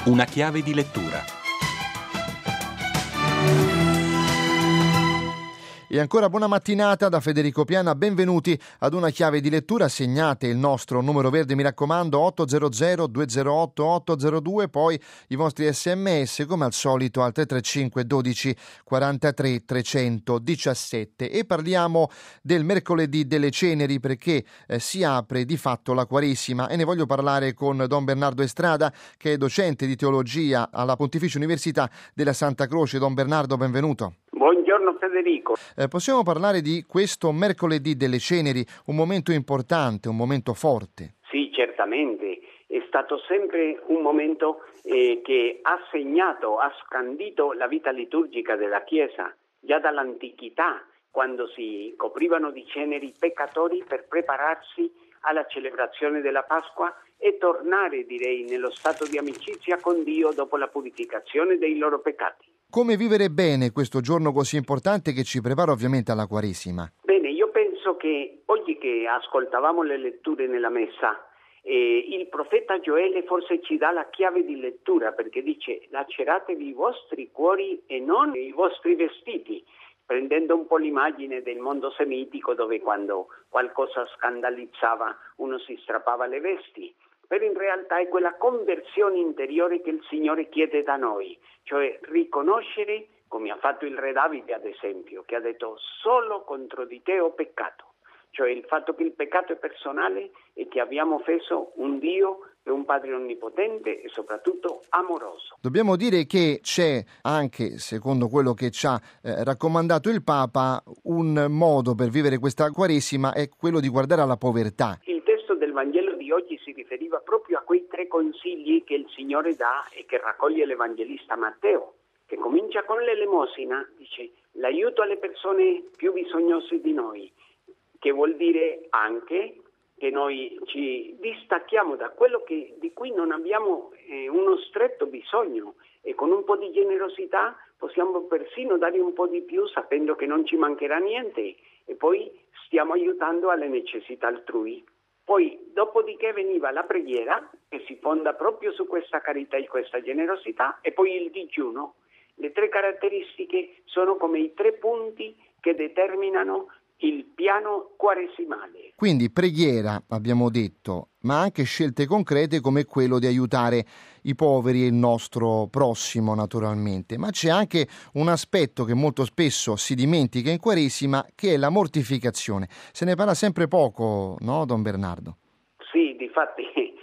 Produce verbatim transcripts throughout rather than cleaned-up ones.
Una chiave di lettura. E ancora buona mattinata da Federico Piana, benvenuti ad una chiave di lettura. Segnate il nostro numero verde, mi raccomando, otto zero zero due zero otto otto zero due, poi i vostri sms come al solito al tre tre cinque dodici quarantatré trecentodiciassette. E parliamo del mercoledì delle ceneri, perché eh, si apre di fatto la Quaresima e ne voglio parlare con Don Bernardo Estrada, che è docente di teologia alla Pontificia Università della Santa Croce. Don Bernardo, benvenuto. Buongiorno Federico. Eh, possiamo parlare di questo mercoledì delle ceneri, un momento importante, un momento forte? Sì, certamente. È stato sempre un momento eh, che ha segnato, ha scandito la vita liturgica della Chiesa, già dall'antichità, quando si coprivano di ceneri i peccatori per prepararsi alla celebrazione della Pasqua e tornare, direi, nello stato di amicizia con Dio dopo la purificazione dei loro peccati. Come vivere bene questo giorno così importante che ci prepara ovviamente alla Quaresima? Bene, io penso che oggi che ascoltavamo le letture nella messa, eh, il profeta Gioele forse ci dà la chiave di lettura, perché dice: laceratevi i vostri cuori e non i vostri vestiti, prendendo un po' l'immagine del mondo semitico, dove quando qualcosa scandalizzava uno si strappava le vesti. Però in realtà è quella conversione interiore che il Signore chiede da noi, cioè riconoscere, come ha fatto il re Davide ad esempio, che ha detto: solo contro di te ho peccato, cioè il fatto che il peccato è personale e che abbiamo offeso un Dio e un Padre onnipotente e soprattutto amoroso. Dobbiamo dire che c'è anche, secondo quello che ci ha eh, raccomandato il Papa, un modo per vivere questa Quaresima, è quello di guardare alla povertà. Il testo del Vangelo di oggi si riferiva proprio a quei tre consigli che il Signore dà e che raccoglie l'Evangelista Matteo, che comincia con l'elemosina, dice: l'aiuto alle persone più bisognose di noi, che vuol dire anche che noi ci distacchiamo da quello che, di cui non abbiamo eh, uno stretto bisogno, e con un po' di generosità possiamo persino dare un po' di più sapendo che non ci mancherà niente, e poi stiamo aiutando alle necessità altrui. Poi, dopodiché, veniva la preghiera, che si fonda proprio su questa carità e questa generosità, e poi il digiuno. Le tre caratteristiche sono come i tre punti che determinano il piano quaresimale. Quindi preghiera, abbiamo detto, ma anche scelte concrete come quello di aiutare i poveri e il nostro prossimo, naturalmente. Ma c'è anche un aspetto che molto spesso si dimentica in Quaresima, che è la mortificazione. Se ne parla sempre poco, no, Don Bernardo? Sì, difatti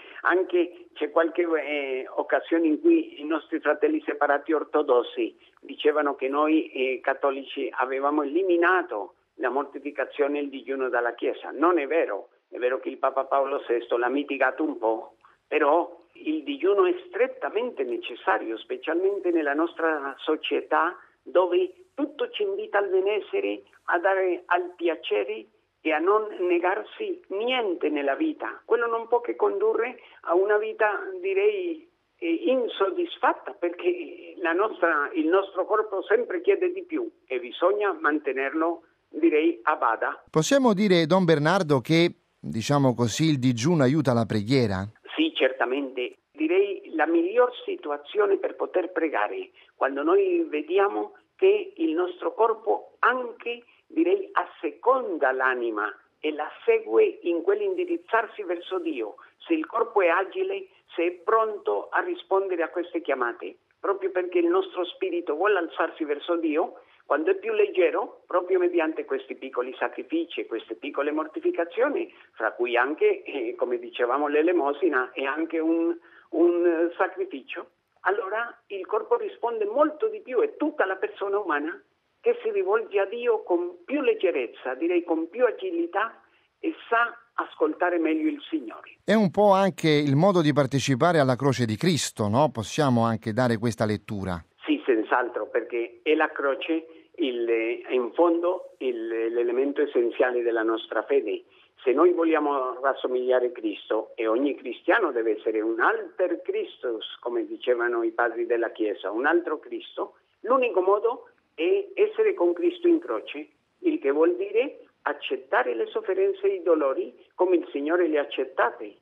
anche c'è qualche eh, occasione in cui i nostri fratelli separati ortodossi dicevano che noi eh, cattolici avevamo eliminato la mortificazione e il digiuno dalla Chiesa. Non è vero, è vero che il Papa Paolo sesto l'ha mitigato un po', però il digiuno è strettamente necessario, specialmente nella nostra società dove tutto ci invita al benessere, a dare al piacere e a non negarsi niente nella vita. Quello non può che condurre a una vita, direi, insoddisfatta, perché la nostra, il nostro corpo sempre chiede di più e bisogna mantenerlo, direi, a bada. Possiamo dire, Don Bernardo, che, diciamo così, il digiuno aiuta la preghiera? Sì, certamente. Direi la miglior situazione per poter pregare, quando noi vediamo che il nostro corpo anche, direi, asseconda l'anima e la segue in quell'indirizzarsi verso Dio. Se il corpo è agile, se è pronto a rispondere a queste chiamate, proprio perché il nostro spirito vuole alzarsi verso Dio. Quando è più leggero, proprio mediante questi piccoli sacrifici e queste piccole mortificazioni, fra cui anche, eh, come dicevamo, l'elemosina è anche un, un sacrificio, allora il corpo risponde molto di più, è tutta la persona umana che si rivolge a Dio con più leggerezza, direi con più agilità, e sa ascoltare meglio il Signore. È un po' anche il modo di partecipare alla croce di Cristo, no? Possiamo anche dare questa lettura. Sì, senz'altro, perché è la croce il, in fondo il, l'elemento essenziale della nostra fede. Se noi vogliamo rassomigliare a Cristo, e ogni cristiano deve essere un alter Christus, come dicevano i padri della Chiesa, un altro Cristo, l'unico modo è essere con Cristo in croce, il che vuol dire accettare le sofferenze e i dolori come il Signore le ha accettate,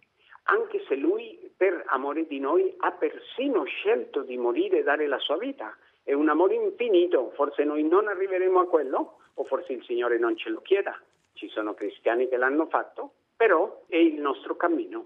anche se lui per amore di noi ha persino scelto di morire e dare la sua vita. È un amore infinito, forse noi non arriveremo a quello, o forse il Signore non ce lo chieda. Ci sono cristiani che l'hanno fatto, però è il nostro cammino.